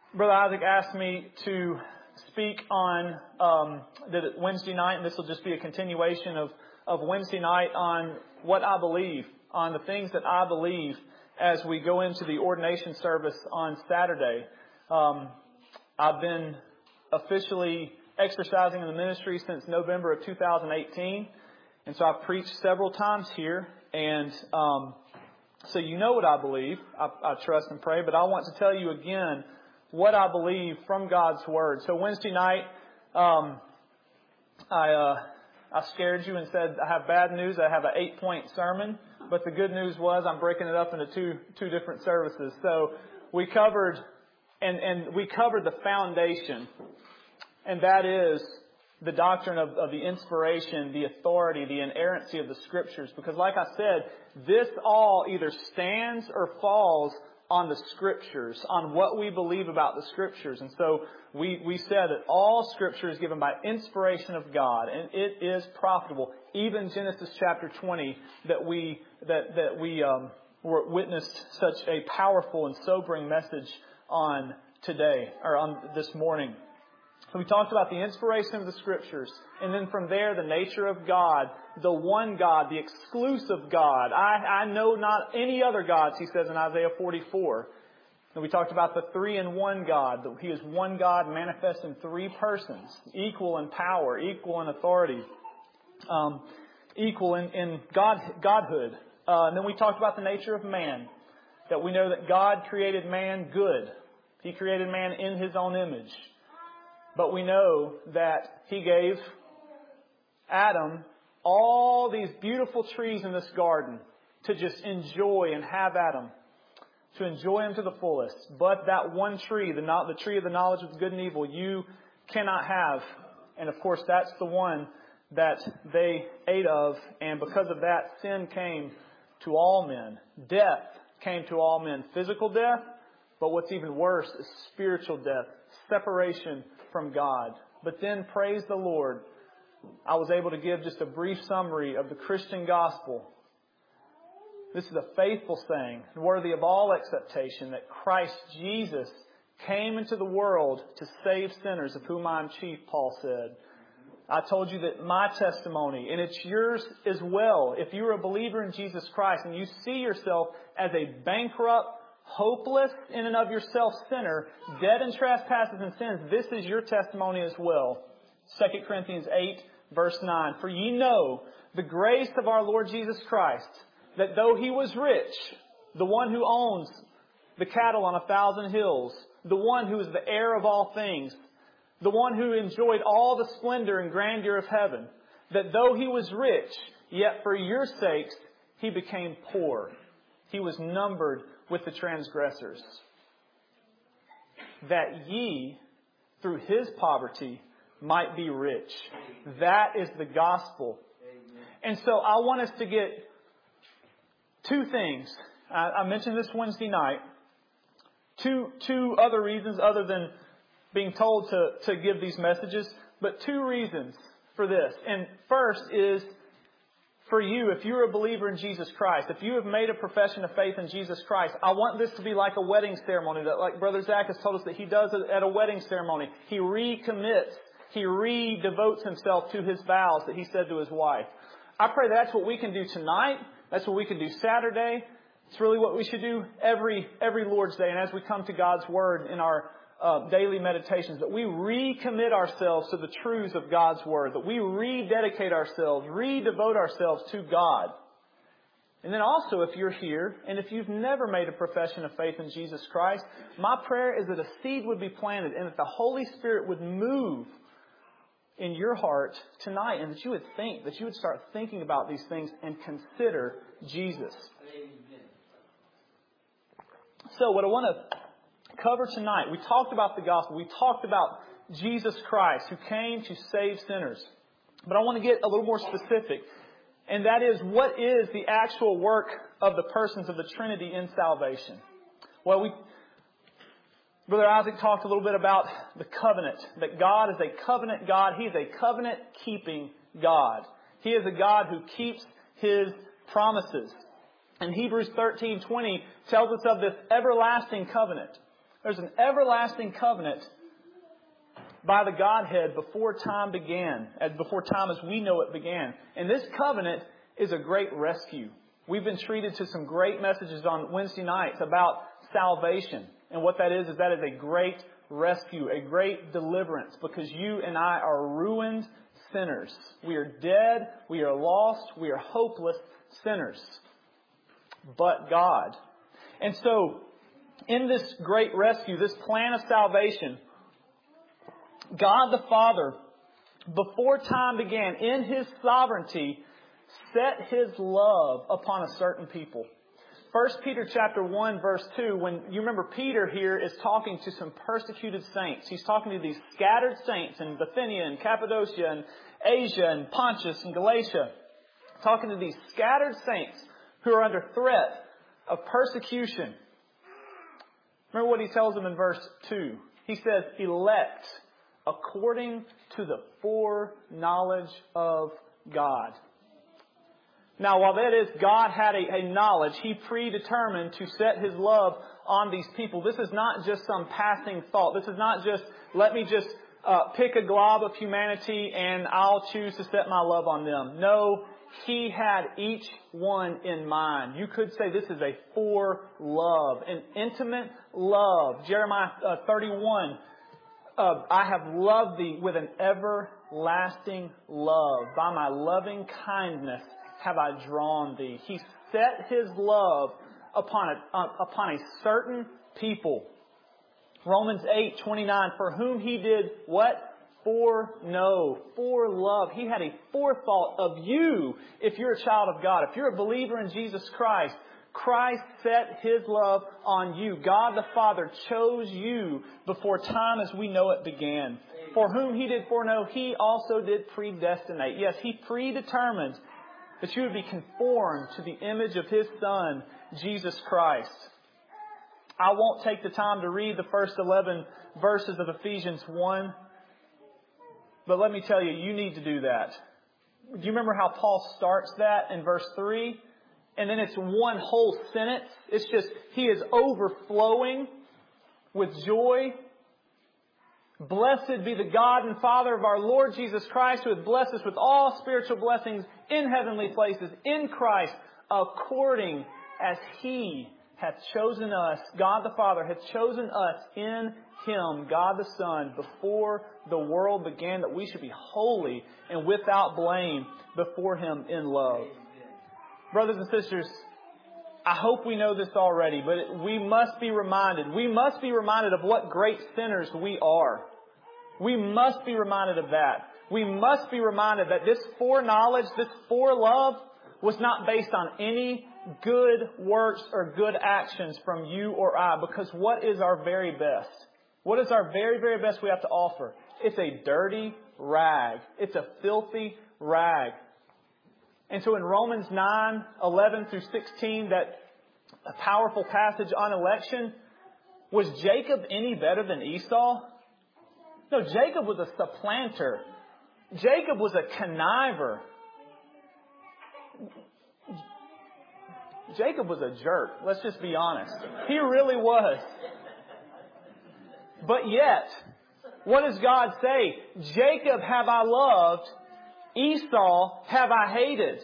Brother Isaac asked me to speak on Wednesday night, and this will just be a continuation of Wednesday night on what I believe, on the things that I believe as we go into the ordination service on Saturday. I've been officially exercising in the ministry since November of 2018, and so I've preached several times here, and so you know what I believe. I trust and pray, but I want to tell you again what I believe from God's Word. So Wednesday night, I scared you and said I have bad news. I have an 8-point sermon, but the good news was I'm breaking it up into two different services. So we covered the foundation, and that is the doctrine of the inspiration, the authority, the inerrancy of the Scriptures. Because like I said, this all either stands or falls on the Scriptures, on what we believe about the Scriptures. And so we said that all Scripture is given by inspiration of God, and it is profitable. Even Genesis chapter 20, that we witnessed such a powerful and sobering message on today, or on this morning. So we talked about the inspiration of the Scriptures, and then from there, the nature of God, the one God, the exclusive God. I know not any other gods, he says in Isaiah 44. And we talked about the three-in-one God, that He is one God manifest in three persons, equal in power, equal in authority, equal in Godhood. And then we talked about the nature of man, that we know that God created man good. He created man in His own image. But we know that He gave Adam all these beautiful trees in this garden to just enjoy and have Adam, to enjoy him to the fullest. But that one tree, the tree of the knowledge of good and evil, you cannot have. And of course, that's the one that they ate of. And because of that, sin came to all men. Death came to all men. Physical death, but what's even worse is spiritual death, separation from God. But then, praise the Lord, I was able to give just a brief summary of the Christian gospel. This is a faithful saying, worthy of all acceptation, that Christ Jesus came into the world to save sinners, of whom I am chief, Paul said. I told you that my testimony, and it's yours as well, if you're a believer in Jesus Christ and you see yourself as a bankrupt, hopeless in and of yourself sinner, dead in trespasses and sins, this is your testimony as well. 2 Corinthians 8, verse 9. For ye know the grace of our Lord Jesus Christ, that though He was rich, the one who owns the cattle on 1,000 hills, the one who is the heir of all things, the one who enjoyed all the splendor and grandeur of heaven, that though He was rich, yet for your sakes He became poor. He was numbered with the transgressors, that ye, through His poverty, might be rich. That is the gospel. And so I want us to get two things. I mentioned this Wednesday night. Two other reasons other than being told to give these messages, but two reasons for this. And first is, for you, if you're a believer in Jesus Christ, if you have made a profession of faith in Jesus Christ, I want this to be like a wedding ceremony, that like Brother Zach has told us that he does it at a wedding ceremony. He recommits, he redevotes himself to his vows that he said to his wife. I pray that's what we can do tonight. That's what we can do Saturday. It's really what we should do every Lord's Day, and as we come to God's Word in our daily meditations, that we recommit ourselves to the truths of God's Word, that we rededicate ourselves, redevote ourselves to God. And then also, if you're here, and if you've never made a profession of faith in Jesus Christ, my prayer is that a seed would be planted and that the Holy Spirit would move in your heart tonight, and that you would start thinking about these things and consider Jesus. So what I want to cover tonight, we talked about the gospel. We talked about Jesus Christ, who came to save sinners. But I want to get a little more specific. And that is, what is the actual work of the persons of the Trinity in salvation? Well, Brother Isaac talked a little bit about the covenant. That God is a covenant God. He is a covenant-keeping God. He is a God who keeps His promises. And Hebrews 13:20 tells us of this everlasting covenant. There's an everlasting covenant by the Godhead before time began, before time as we know it began. And this covenant is a great rescue. We've been treated to some great messages on Wednesday nights about salvation. And what that is that is a great rescue, a great deliverance, because you and I are ruined sinners. We are dead, we are lost, we are hopeless sinners. But God. And so, in this great rescue, this plan of salvation, God the Father, before time began, in His sovereignty, set His love upon a certain people. 1 Peter chapter 1 verse 2, when you remember Peter here is talking to some persecuted saints. He's talking to these scattered saints in Bithynia and Cappadocia and Asia and Pontus and Galatia. Talking to these scattered saints who are under threat of persecution. Remember what he tells them in verse 2. He says, elect according to the foreknowledge of God. Now, while that is, God had a knowledge. He predetermined to set His love on these people. This is not just some passing thought. This is not just, let me just pick a glob of humanity and I'll choose to set my love on them. No, He had each one in mind. You could say this is a for love, an intimate love. Jeremiah 31, I have loved thee with an everlasting love. By my loving kindness have I drawn thee. He set His love upon a certain people. Romans 8:29, for whom He did what? Foreknow, for love. He had a forethought of you if you're a child of God. If you're a believer in Jesus Christ, Christ set His love on you. God the Father chose you before time as we know it began. For whom He did foreknow, He also did predestinate. Yes, He predetermined that you would be conformed to the image of His Son, Jesus Christ. I won't take the time to read the first 11 verses of Ephesians 1. But let me tell you, you need to do that. Do you remember how Paul starts that in verse 3? And then it's one whole sentence. It's just, He is overflowing with joy. Blessed be the God and Father of our Lord Jesus Christ, who hath blessed us with all spiritual blessings in heavenly places in Christ, according as He hath chosen us. God the Father hath chosen us in Him, God the Son, before the world began, that we should be holy and without blame before Him in love. Brothers and sisters, I hope we know this already, but we must be reminded. We must be reminded of what great sinners we are. We must be reminded of that. We must be reminded that this foreknowledge, this forelove, was not based on any good works or good actions from you or I. Because what is our very best? What is our very, very best we have to offer? It's a dirty rag. It's a filthy rag. And so in Romans 9:11 through 16, that a powerful passage on election, was Jacob any better than Esau? No, Jacob was a supplanter. Jacob was a conniver. Jacob was a jerk. Let's just be honest. He really was. But yet, what does God say? Jacob have I loved, Esau have I hated.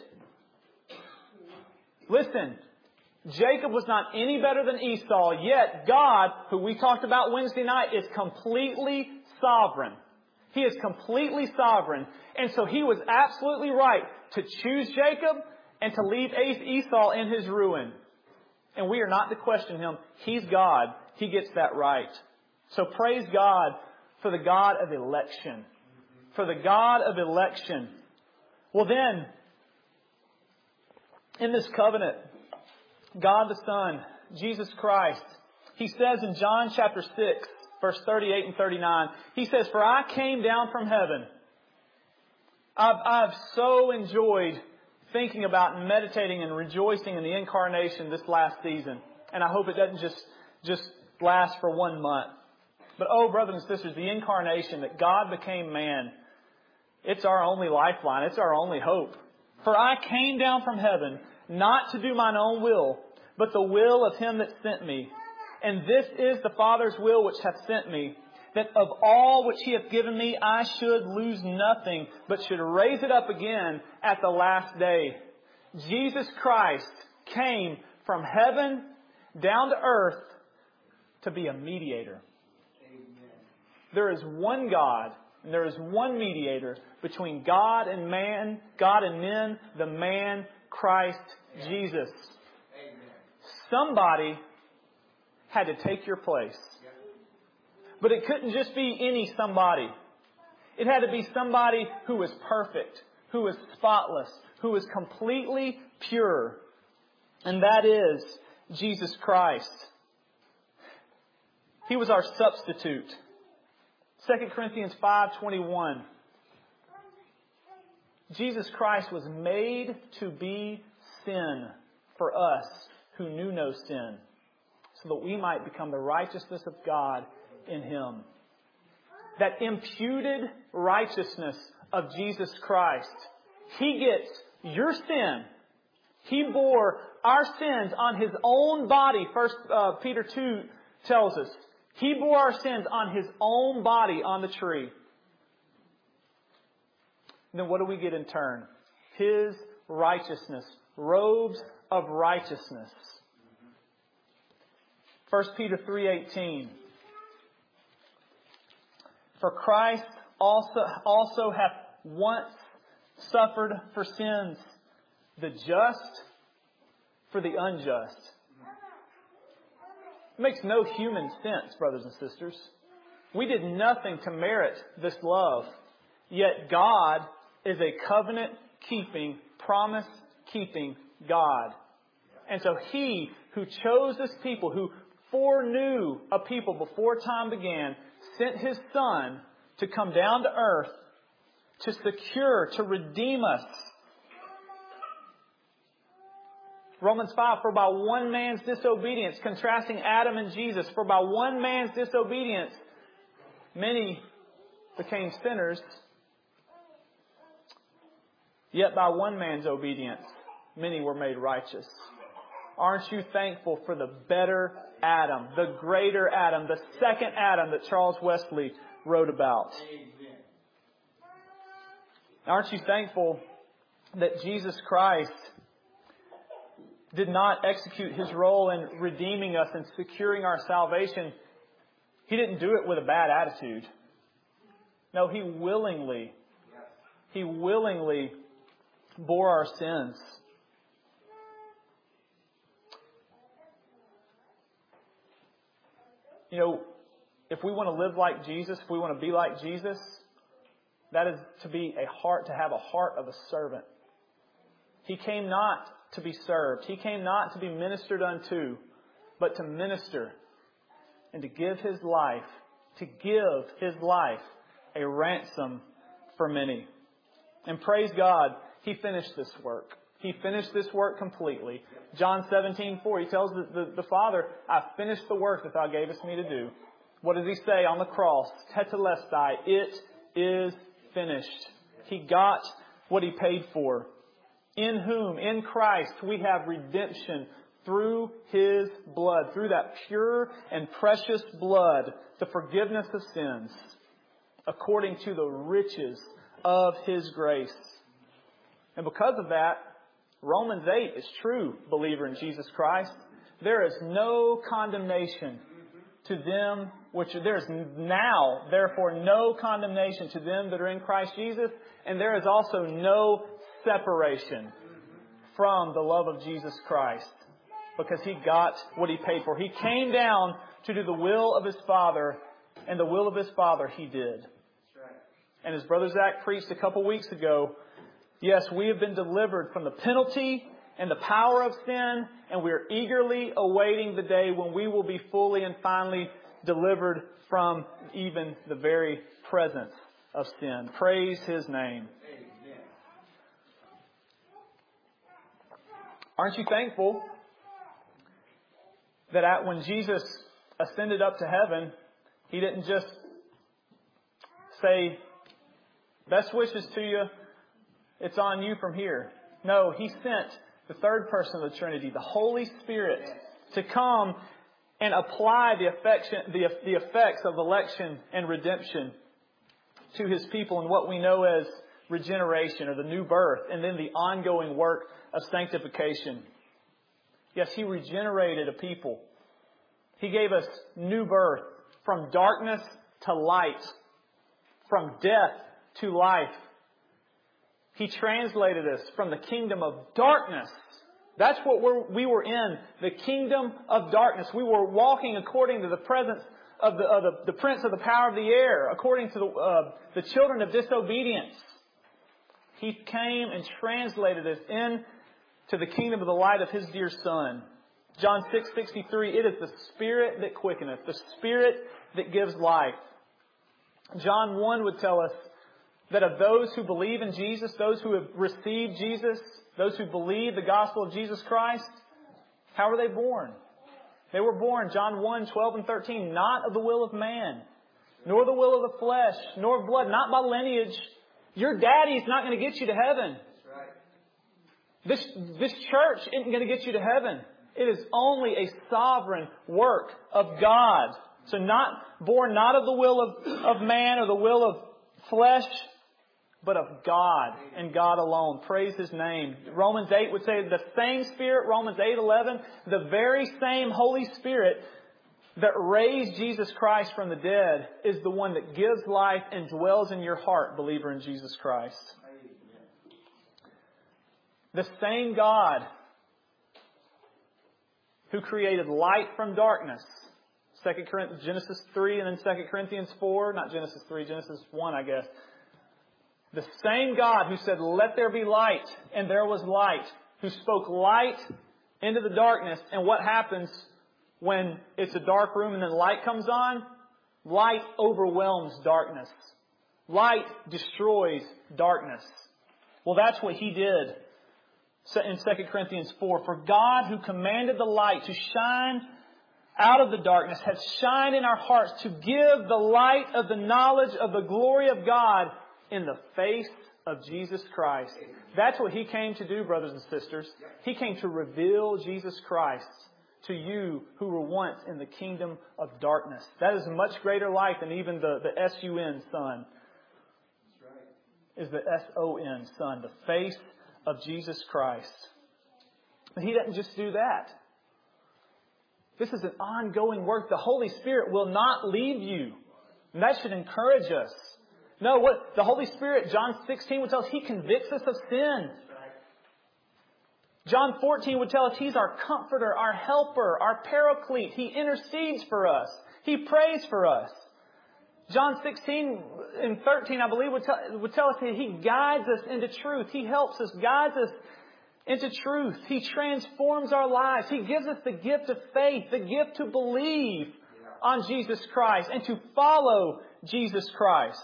Listen, Jacob was not any better than Esau, yet God, who we talked about Wednesday night, is completely sovereign. He is completely sovereign. And so He was absolutely right to choose Jacob and to leave Esau in his ruin. And we are not to question Him. He's God. He gets that right. So praise God for the God of election. For the God of election. Well then, in this covenant, God the Son, Jesus Christ, He says in John chapter 6, verse 38 and 39, He says, for I came down from heaven. I've so enjoyed thinking about and meditating and rejoicing in the incarnation this last season. And I hope it doesn't just last for 1 month. But oh, brothers and sisters, the incarnation, that God became man, it's our only lifeline. It's our only hope. For I came down from heaven, not to do mine own will, but the will of Him that sent me. And this is the Father's will which hath sent me, that of all which He hath given me I should lose nothing, but should raise it up again at the last day. Jesus Christ came from heaven down to earth to be a mediator. There is one God, and there is one mediator between God and man, God and men, the man Christ Jesus. Somebody had to take your place. But it couldn't just be any somebody. It had to be somebody who was perfect, who was spotless, who was completely pure. And that is Jesus Christ. He was our substitute. 2 Corinthians 5:21. Jesus Christ was made to be sin for us who knew no sin, so that we might become the righteousness of God in Him. That imputed righteousness of Jesus Christ. He gets your sin. He bore our sins on His own body. 1 Peter 2 tells us. He bore our sins on His own body on the tree. And then what do we get in turn? His righteousness. Robes of righteousness. 1 Peter 3:18. For Christ also hath once suffered for sins, the just for the unjust. It makes no human sense, brothers and sisters. We did nothing to merit this love. Yet God is a covenant-keeping, promise-keeping God. And so He who chose this people, who foreknew a people before time began, sent His Son to come down to earth to secure, to redeem us. Romans 5, for by one man's disobedience, contrasting Adam and Jesus, for by one man's disobedience, many became sinners. Yet by one man's obedience, many were made righteous. Aren't you thankful for the better Adam, the greater Adam, the second Adam that Charles Wesley wrote about? Aren't you thankful that Jesus Christ did not execute His role in redeeming us and securing our salvation? He didn't do it with a bad attitude. No, He willingly bore our sins. You know, if we want to live like Jesus, if we want to be like Jesus, that is to have a heart of a servant. He came not to be served. He came not to be ministered unto, but to minister and to give His life a ransom for many. And praise God, He finished this work. He finished this work completely. John 17:4, He tells the Father, I finished the work that Thou gavest me to do. What does He say on the cross? Tetelestai, it is finished. He got what He paid for. In whom, in Christ, we have redemption through His blood, through that pure and precious blood, the forgiveness of sins, according to the riches of His grace. And because of that, Romans 8 is true, believer in Jesus Christ. There is no condemnation to them there is now, therefore, no condemnation to them that are in Christ Jesus. And there is also no separation from the love of Jesus Christ, because He got what He paid for. He came down to do the will of His Father, and the will of His Father He did. And as Brother Zach preached a couple weeks ago, yes, we have been delivered from the penalty and the power of sin, and we are eagerly awaiting the day when we will be fully and finally delivered from even the very presence of sin. Praise His name. Amen. Aren't you thankful that when Jesus ascended up to heaven, He didn't just say, best wishes to you, it's on you from here. No, He sent the third person of the Trinity, the Holy Spirit, to come and apply the effects of election and redemption to His people in what we know as regeneration or the new birth, and then the ongoing work of sanctification. Yes, He regenerated a people. He gave us new birth from darkness to light, from death to life. He translated us from the kingdom of darkness. That's what we were in, the kingdom of darkness. We were walking according to the presence of the prince of the power of the air, according to the children of disobedience. He came and translated us into the kingdom of the light of His dear Son. John 6:63, it is the Spirit that quickeneth, the Spirit that gives life. John 1 would tell us that of those who believe in Jesus, those who have received Jesus, those who believe the gospel of Jesus Christ, how were they born? They were born, John 1, 12 and 13, not of the will of man, nor the will of the flesh, nor of blood, not by lineage. Your daddy's not going to get you to heaven. This church isn't going to get you to heaven. It is only a sovereign work of God. So born not of the will of man or the will of flesh, but of God and God alone. Praise His name. Romans 8 would say the same Spirit, Romans 8:11, the very same Holy Spirit that raised Jesus Christ from the dead is the one that gives life and dwells in your heart, believer in Jesus Christ. The same God who created light from darkness. Genesis 3 and then 2 Corinthians 4. Not Genesis 3, Genesis 1, I guess. The same God who said, let there be light, and there was light. Who spoke light into the darkness. And what happens when it's a dark room and then light comes on? Light overwhelms darkness. Light destroys darkness. Well, that's what He did in 2 Corinthians 4. For God, who commanded the light to shine out of the darkness, has shined in our hearts to give the light of the knowledge of the glory of God in the face of Jesus Christ. That's what He came to do, brothers and sisters. He came to reveal Jesus Christ to you who were once in the kingdom of darkness. That is a much greater light than even the S-U-N, Son. Is the S-O-N, Son. The face of Jesus Christ. But He doesn't just do that. This is an ongoing work. The Holy Spirit will not leave you. And that should encourage us. No, what the Holy Spirit, John 16 would tell us, He convicts us of sin. John 14 would tell us He's our comforter, our helper, our paraclete. He intercedes for us. He prays for us. John 16 and 13, I believe, would tell us that He guides us into truth. He helps us, guides us into truth. He transforms our lives. He gives us the gift of faith, the gift to believe on Jesus Christ and to follow Jesus Christ.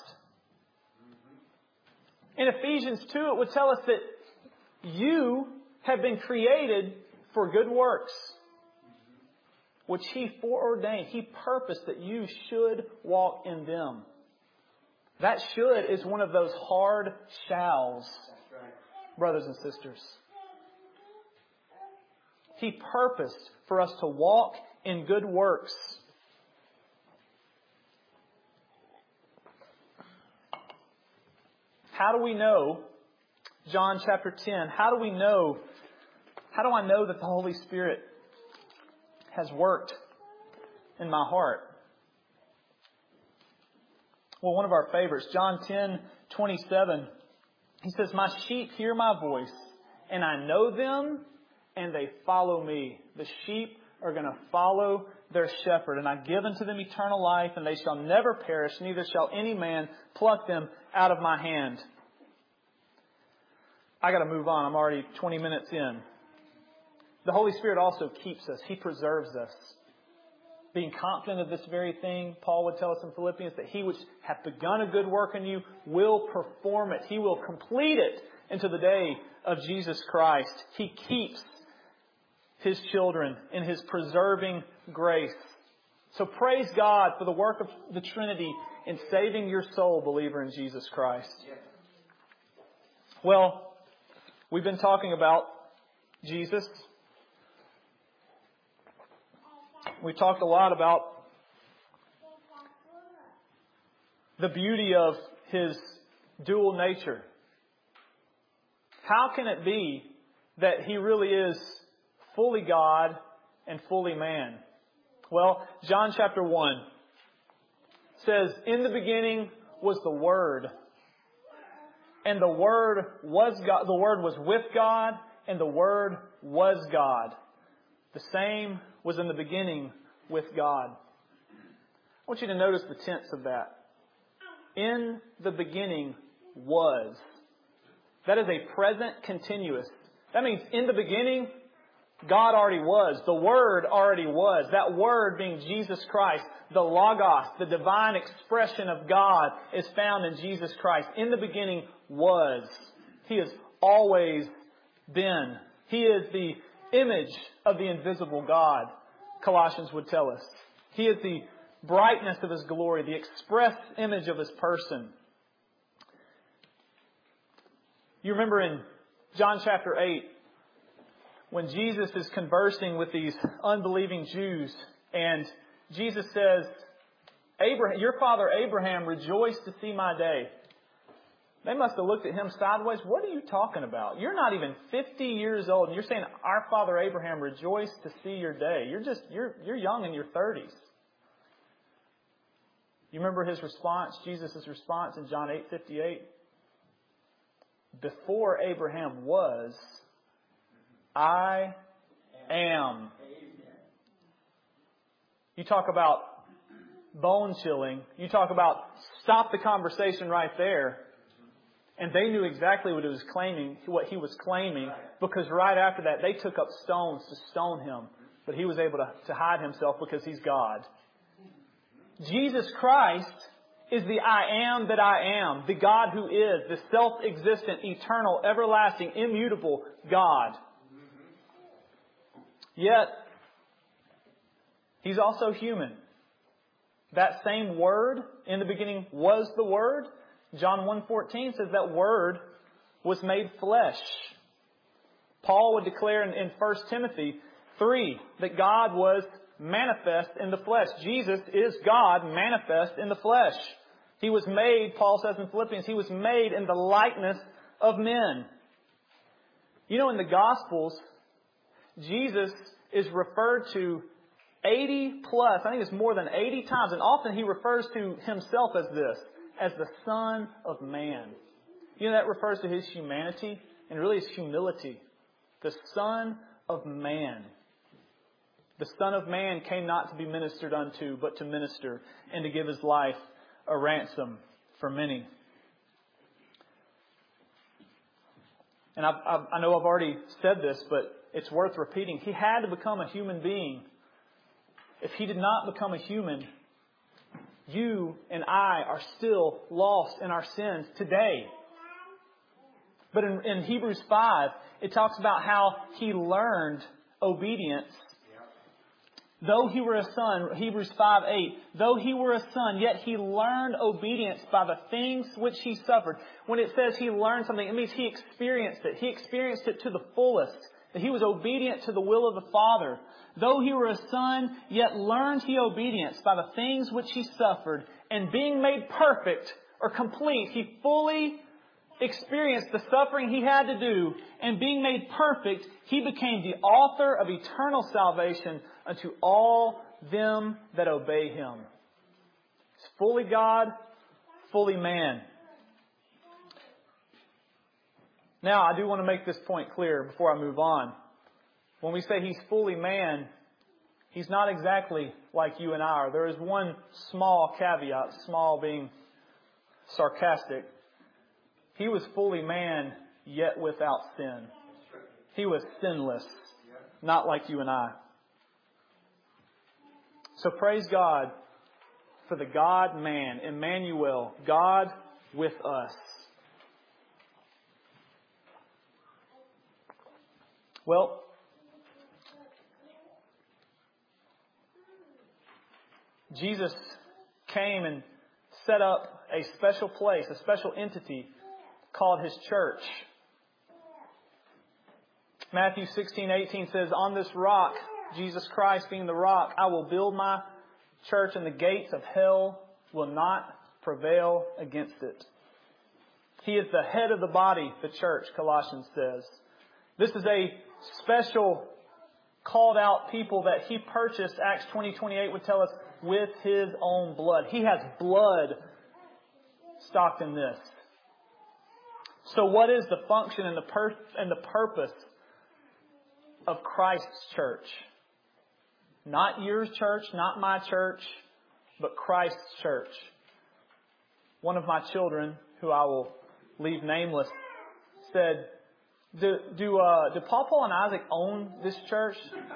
In Ephesians 2, it would tell us that you have been created for good works, which He foreordained. He purposed that you should walk in them. That should is one of those hard shalls, brothers and sisters. He purposed for us to walk in good works. How do we know? John chapter 10. How do I know that the Holy Spirit has worked in my heart? Well, one of our favorites, John 10:27. He says, my sheep hear my voice, and I know them, and they follow me. The sheep are going to follow their shepherd. And I give unto them eternal life, and they shall never perish, neither shall any man pluck them out of my hand. I got to move on. I'm already 20 minutes in. The Holy Spirit also keeps us. He preserves us. Being confident of this very thing, Paul would tell us in Philippians that He which hath begun a good work in you will perform it. He will complete it into the day of Jesus Christ. He keeps His children in His preserving grace. So praise God for the work of the Trinity in saving your soul, believer in Jesus Christ. Well, we've been talking about Jesus. We talked a lot about the beauty of His dual nature. How can it be that He really is fully God and fully man? Well, John chapter 1 says, "In the beginning was the Word, and the Word was God. The Word was with God, and the Word was God. The same was in the beginning with God." I want you to notice the tense of that. In the beginning was. That is a present continuous. That means in the beginning, God already was. The Word already was. That Word being Jesus Christ. The Logos, the divine expression of God, is found in Jesus Christ. In the beginning was. He has always been. He is the image of the invisible God, Colossians would tell us. He is the brightness of His glory, the express image of His person. You remember in John chapter 8, when Jesus is conversing with these unbelieving Jews, and Jesus says, "Your father Abraham rejoiced to see my day." They must have looked at Him sideways. "What are you talking about? You're not even 50 years old, and you're saying our father Abraham rejoiced to see your day. You're young in your 30s. You remember His response, Jesus' response in John 8:58? "Before Abraham was, I am." You talk about bone chilling. You talk about stop the conversation right there. And they knew exactly what he was claiming, because right after that they took up stones to stone Him. But He was able to hide Himself because He's God. Jesus Christ is the I am that I am, the God who is, the self-existent, eternal, everlasting, immutable God. Yet, He's also human. That same Word, in the beginning was the Word. John 1:14 says that Word was made flesh. Paul would declare in 1 Timothy 3 that God was manifest in the flesh. Jesus is God manifest in the flesh. He was made, Paul says in Philippians, He was made in the likeness of men. You know, in the Gospels, Jesus is referred to 80 plus, I think it's more than 80 times, and often He refers to Himself as this, as the Son of Man. You know, that refers to His humanity and really His humility. The Son of Man. The Son of Man came not to be ministered unto, but to minister and to give His life a ransom for many. And I know I've already said this, but it's worth repeating. He had to become a human being. If He did not become a human, you and I are still lost in our sins today. But in Hebrews 5, it talks about how He learned obedience. Though He were a son, Hebrews 5:8, though He were a son, yet He learned obedience by the things which He suffered. When it says He learned something, it means He experienced it. He experienced it to the fullest. That He was obedient to the will of the Father. Though He were a son, yet learned He obedience by the things which He suffered. And being made perfect or complete, He fully experienced the suffering He had to do. And being made perfect, He became the author of eternal salvation unto all them that obey Him. He's fully God, fully man. Now, I do want to make this point clear before I move on. When we say He's fully man, He's not exactly like you and I are. There is one small caveat, small being sarcastic. He was fully man, yet without sin. He was sinless, not like you and I. So praise God for the God-man, Emmanuel, God with us. Well, Jesus came and set up a special place, a special entity called His church. Matthew 16:18 says, "On this rock Jesus Christ being the rock, I will build my church, and the gates of hell will not prevail against it. He is the head of the body, the church, Colossians says. This is a special called out people that He purchased, Acts 20:28 would tell us, with His own blood. He has blood stocked in this. So what is the function and the purpose of Christ's church? Not your church, not my church, but Christ's church. One of my children, who I will leave nameless, said, Do Paul, Paul, and Isaac own this church?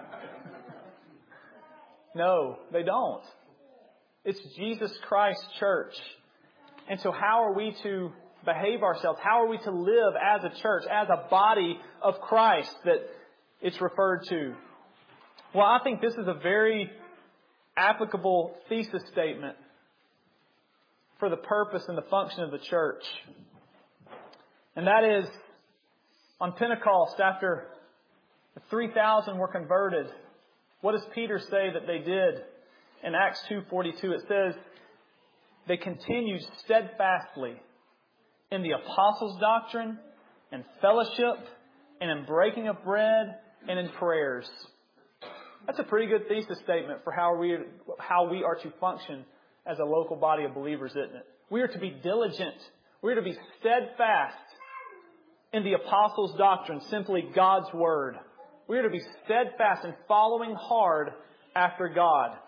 No, they don't. It's Jesus Christ's church. And so how are we to behave ourselves? How are we to live as a church, as a body of Christ that it's referred to? Well, I think this is a very applicable thesis statement for the purpose and the function of the church. And that is, on Pentecost, after 3,000 were converted, what does Peter say that they did? In Acts 2:42, it says, they continued steadfastly in the apostles' doctrine and fellowship and in breaking of bread and in prayers. That's a pretty good thesis statement for how we are to function as a local body of believers, isn't it? We are to be diligent. We are to be steadfast in the apostles' doctrine, simply God's Word. We are to be steadfast in following hard after God.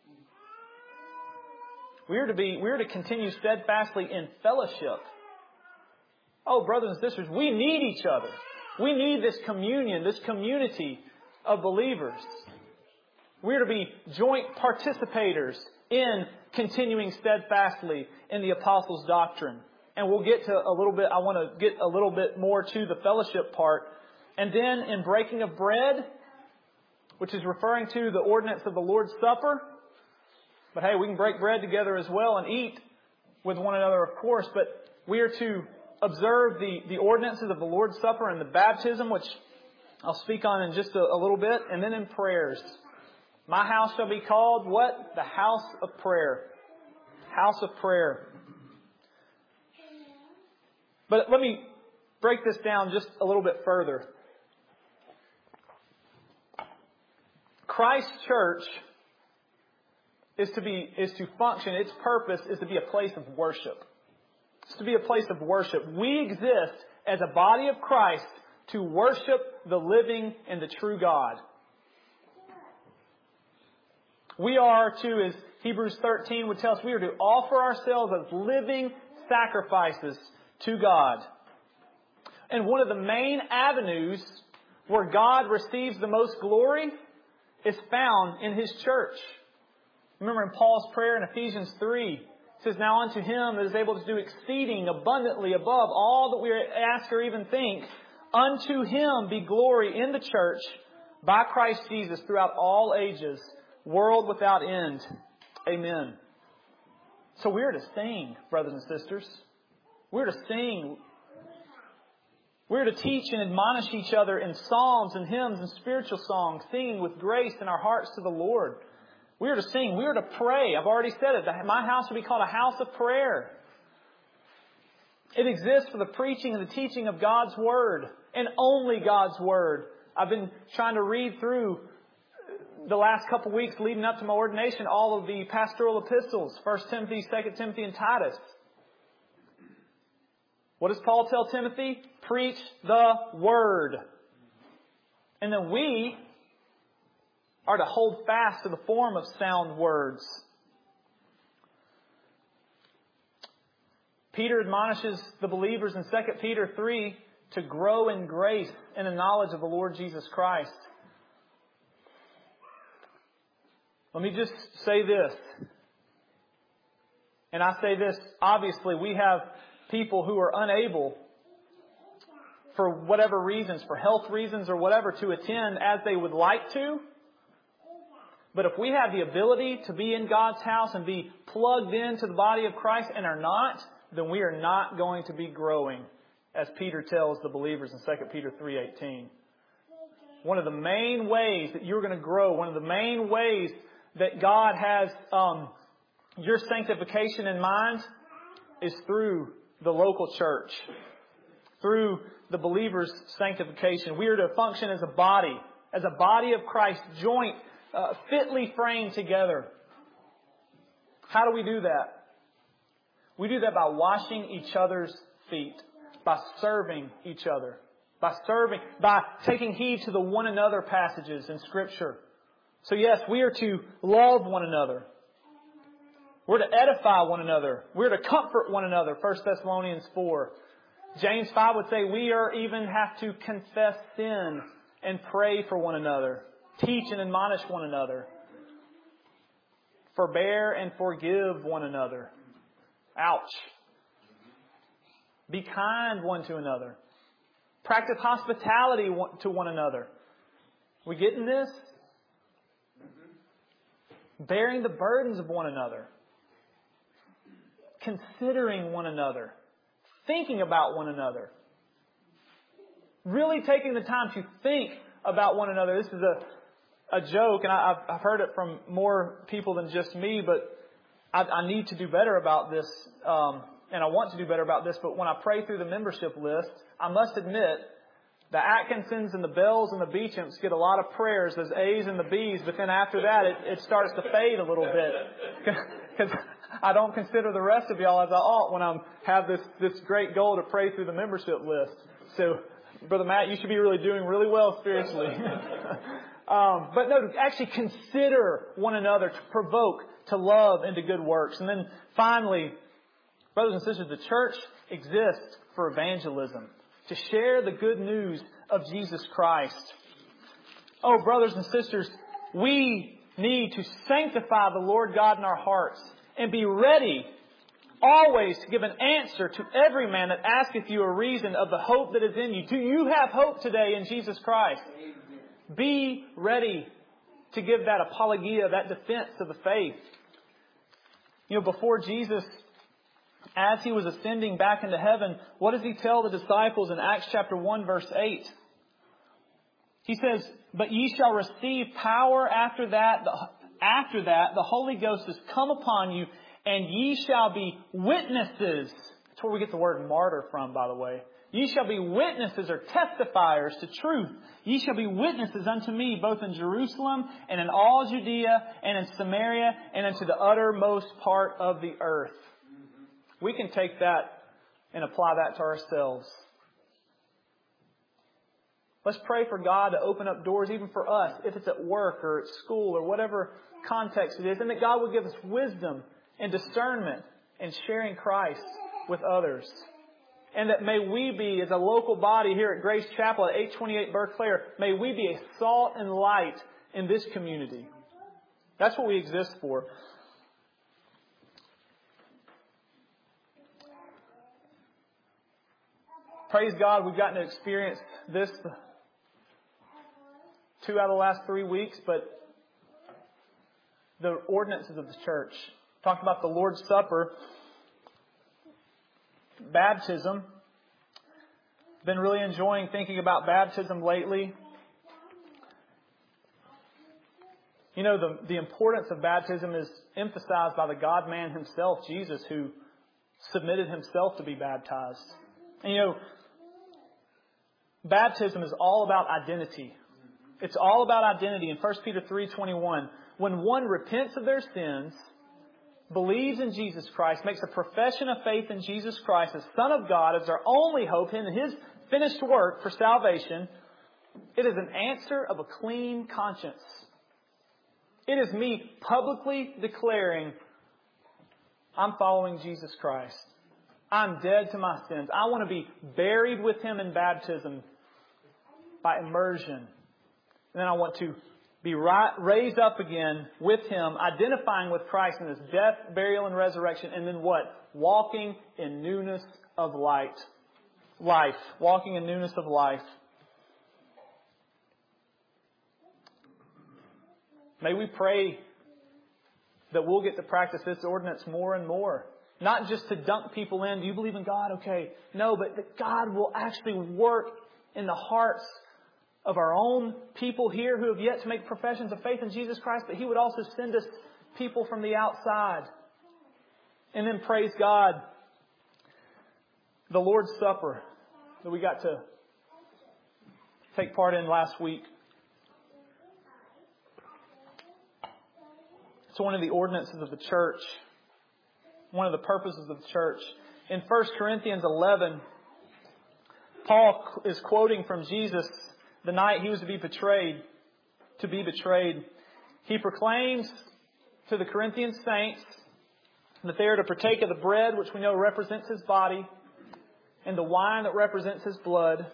We are to continue steadfastly in fellowship. Oh, brothers and sisters, we need each other. We need this communion, this community of believers. We are to be joint participators in continuing steadfastly in the apostles' doctrine. And we'll get to a little bit, I want to get a little bit more to the fellowship part. And then in breaking of bread, which is referring to the ordinance of the Lord's Supper. But hey, we can break bread together as well and eat with one another, of course. But we are to observe the ordinances of the Lord's Supper and the baptism, which I'll speak on in just a little bit. And then in prayers. My house shall be called what? The house of prayer. House of prayer. But let me break this down just a little bit further. Christ's church is to function, its purpose is to be a place of worship. It's to be a place of worship. We exist as a body of Christ to worship the living and the true God. We are to, as Hebrews 13 would tell us, we are to offer ourselves as living sacrifices to God. And one of the main avenues where God receives the most glory is found in His church. Remember in Paul's prayer in Ephesians 3, it says, now unto Him that is able to do exceeding abundantly above all that we ask or even think, unto Him be glory in the church by Christ Jesus throughout all ages, world without end. Amen. So we are to sing, brothers and sisters. We're to sing. We're to teach and admonish each other in psalms and hymns and spiritual songs, singing with grace in our hearts to the Lord. We are to sing. We are to pray. I've already said it. My house will be called a house of prayer. It exists for the preaching and the teaching of God's Word, and only God's Word. I've been trying to read through the last couple of weeks leading up to my ordination, all of the pastoral epistles, 1 Timothy, 2 Timothy, and Titus. What does Paul tell Timothy? Preach the Word. And then we are to hold fast to the form of sound words. Peter admonishes the believers in 2 Peter 3 to grow in grace and the knowledge of the Lord Jesus Christ. Let me just say this. And I say this, obviously, we have people who are unable, for whatever reasons, for health reasons or whatever, to attend as they would like to. But if we have the ability to be in God's house and be plugged into the body of Christ and are not, then we are not going to be growing, as Peter tells the believers in 2 Peter 3:18. one of the main ways that you're going to grow, one of the main ways that God has your sanctification in mind is through the local church, through the believer's sanctification. We are to function as a body of Christ, joint, fitly framed together. How do we do that? We do that by washing each other's feet, by serving each other, by taking heed to the one another passages in Scripture. So yes, we are to love one another. We're to edify one another. We're to comfort one another. 1 Thessalonians 4. James 5 would say we even have to confess sin and pray for one another. Teach and admonish one another. Forbear and forgive one another. Ouch. Be kind one to another. Practice hospitality to one another. We getting this? Bearing the burdens of one another. Considering one another. Thinking about one another. Really taking the time to think about one another. This is a joke, and I've heard it from more people than just me, but I need to do better about this, and I want to do better about this, but when I pray through the membership list, I must admit, the Atkinsons and the Bells and the Beechams get a lot of prayers, those A's and the B's, but then after that, it starts to fade a little bit. Because I don't consider the rest of y'all as I ought when I have this great goal to pray through the membership list. So, Brother Matt, you should be really doing really well spiritually. But no, to actually consider one another, to provoke, to love, and to good works. And then finally, brothers and sisters, the church exists for evangelism, to share the good news of Jesus Christ. Oh, brothers and sisters, we need to sanctify the Lord God in our hearts and be ready always to give an answer to every man that asketh you a reason of the hope that is in you. Do you have hope today in Jesus Christ? Be ready to give that apologia, that defense of the faith. You know, before Jesus, as He was ascending back into heaven, what does He tell the disciples in Acts chapter 1 verse 8? He says, "But ye shall receive power after that the Holy Ghost is come upon you, and ye shall be witnesses." That's where we get the word martyr from, by the way. "Ye shall be witnesses," or testifiers to truth. "Ye shall be witnesses unto me, both in Jerusalem and in all Judea and in Samaria and unto the uttermost part of the earth." We can take that and apply that to ourselves. Let's pray for God to open up doors even for us, if it's at work or at school or whatever context it is, and that God will give us wisdom and discernment in sharing Christ with others. And that may we be, as a local body here at Grace Chapel at 828 Berkeley, may we be a salt and light in this community. That's what we exist for. Praise God, we've gotten to experience this 2 out of the last 3 weeks, but the ordinances of the church. Talked about the Lord's Supper. Baptism. Been really enjoying thinking about baptism lately. You know, the importance of baptism is emphasized by the God-man Himself, Jesus, who submitted Himself to be baptized. And you know, baptism is all about identity. It's all about identity. In 1 Peter 3:21, when one repents of their sins, believes in Jesus Christ, makes a profession of faith in Jesus Christ as Son of God, as their only hope in His finished work for salvation, it is an answer of a clean conscience. It is me publicly declaring, I'm following Jesus Christ. I'm dead to my sins. I want to be buried with Him in baptism by immersion. And then I want to be raised up again with Him, identifying with Christ in His death, burial, and resurrection. And then what? Walking in newness of life. Walking in newness of life. May we pray that we'll get to practice this ordinance more and more. Not just to dunk people in. Do you believe in God? Okay. No, but that God will actually work in the hearts of our own people here who have yet to make professions of faith in Jesus Christ, but He would also send us people from the outside. And then, praise God, the Lord's Supper that we got to take part in last week. It's one of the ordinances of the church, one of the purposes of the church. In 1 Corinthians 11, Paul is quoting from Jesus the night He was to be betrayed. He proclaims to the Corinthian saints that they are to partake of the bread, which we know represents His body, and the wine that represents His blood.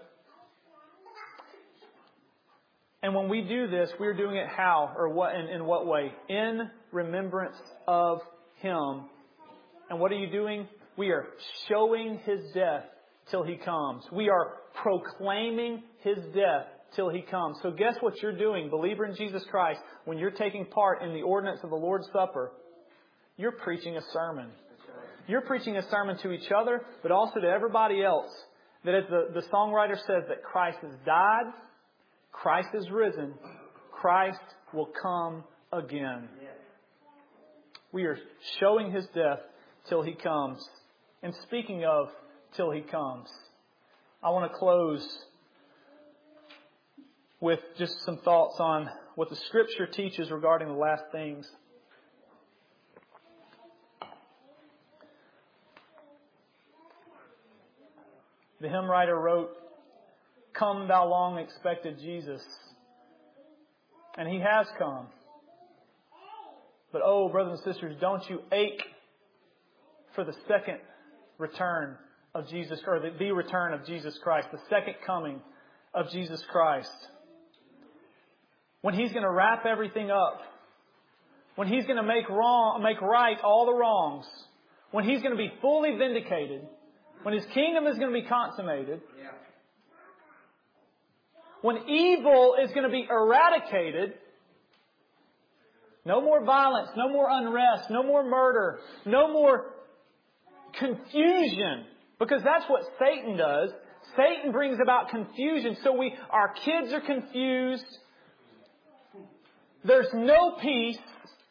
And when we do this, we're doing it how or what? In what way? In remembrance of Him. And what are you doing? We are showing His death till He comes. We are proclaiming His death till He comes. So guess what you're doing, believer in Jesus Christ, when you're taking part in the ordinance of the Lord's Supper? You're preaching a sermon. You're preaching a sermon to each other, but also to everybody else. That as the songwriter says, that Christ has died, Christ is risen, Christ will come again. We are showing His death till He comes. And speaking of till He comes, I want to close with just some thoughts on what the Scripture teaches regarding the last things. The hymn writer wrote, "Come, thou long expected Jesus." And He has come. But oh, brothers and sisters, don't you ache for the second return of Jesus, or the return of Jesus Christ, the second coming of Jesus Christ. When He's going to wrap everything up. When He's going to make right all the wrongs. When He's going to be fully vindicated. When His kingdom is going to be consummated. When evil is going to be eradicated. No more violence, no more unrest, no more murder, no more confusion. Because that's what Satan does. Satan brings about confusion. So our kids are confused. There's no peace.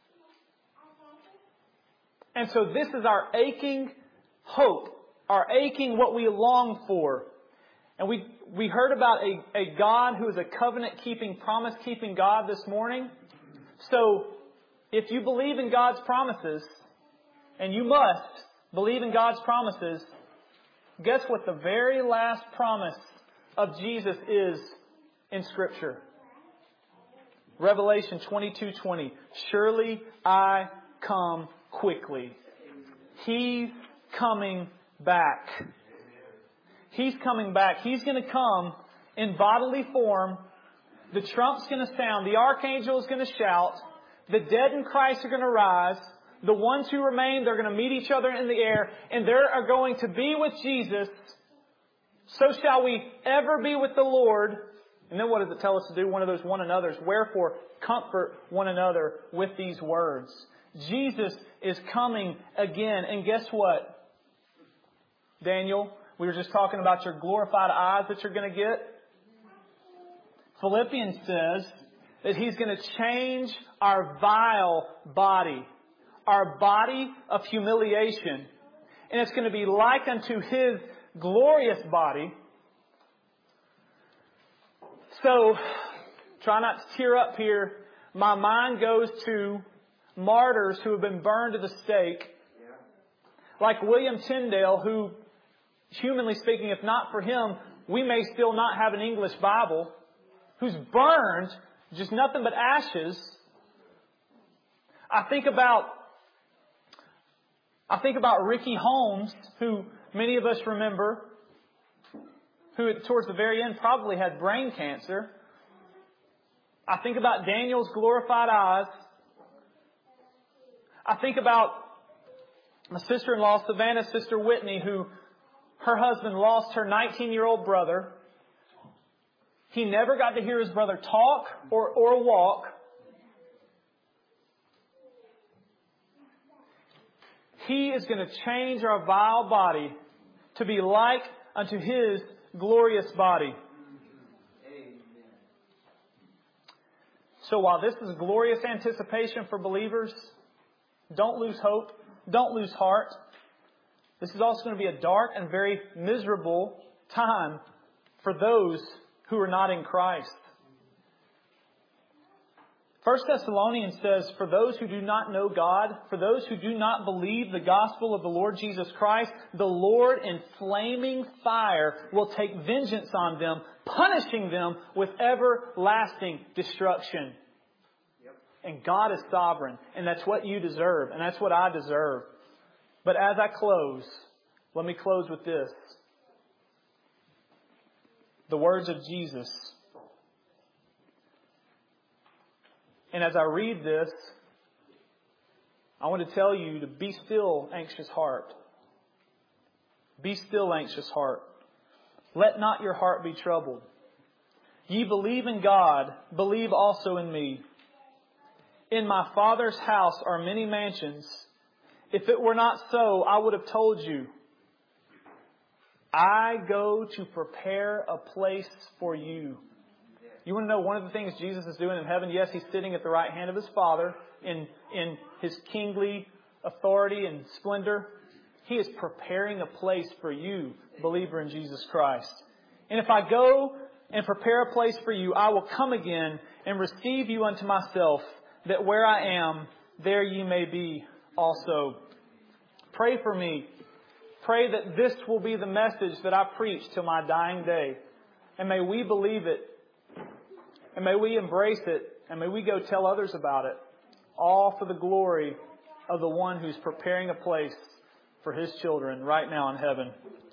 And so this is our aching hope. Our aching what we long for. And we heard about a God who is a covenant-keeping, promise-keeping God this morning. So, if you believe in God's promises, and you must believe in God's promises, guess what the very last promise of Jesus is in Scripture? Revelation 22:20. Surely I come quickly. He's coming back. He's coming back. He's going to come in bodily form. The trump's going to sound. The archangel is going to shout. The dead in Christ are going to rise. The ones who remain, they're going to meet each other in the air. And they are going to be with Jesus. So shall we ever be with the Lord. And then what does it tell us to do? One of those one another's. Wherefore, comfort one another with these words. Jesus is coming again. And guess what? Daniel, we were just talking about your glorified eyes that you're going to get. Philippians says that He's going to change our vile body. Our body of humiliation. And it's going to be like unto His glorious body. So, try not to tear up here. My mind goes to martyrs who have been burned to the stake. Like William Tyndale, who, humanly speaking, if not for him, we may still not have an English Bible, who's burned, just nothing but ashes. I think about Ricky Holmes, who many of us remember, who towards the very end probably had brain cancer. I think about Daniel's glorified eyes. I think about my sister-in-law, Savannah's sister Whitney, who her husband lost her 19-year-old brother. He never got to hear his brother talk or walk. He is going to change our vile body to be like unto His glorious body. So while this is glorious anticipation for believers, don't lose hope. Don't lose heart. This is also going to be a dark and very miserable time for those who are not in Christ. 1 Thessalonians says, for those who do not know God, for those who do not believe the gospel of the Lord Jesus Christ, the Lord in flaming fire will take vengeance on them, punishing them with everlasting destruction. And God is sovereign, and that's what you deserve, and that's what I deserve. But as I close, let me close with this. The words of Jesus. And as I read this, I want to tell you to be still, anxious heart. Be still, anxious heart. Let not your heart be troubled. Ye believe in God, believe also in me. In my Father's house are many mansions. If it were not so, I would have told you. I go to prepare a place for you. You want to know one of the things Jesus is doing in heaven? Yes, He's sitting at the right hand of His Father in His kingly authority and splendor. He is preparing a place for you, believer in Jesus Christ. And if I go and prepare a place for you, I will come again and receive you unto myself, that where I am, there ye may be also. Pray for me. Pray that this will be the message that I preach till my dying day. And may we believe it. And may we embrace it. And may we go tell others about it. All for the glory of the one who's preparing a place for His children right now in heaven.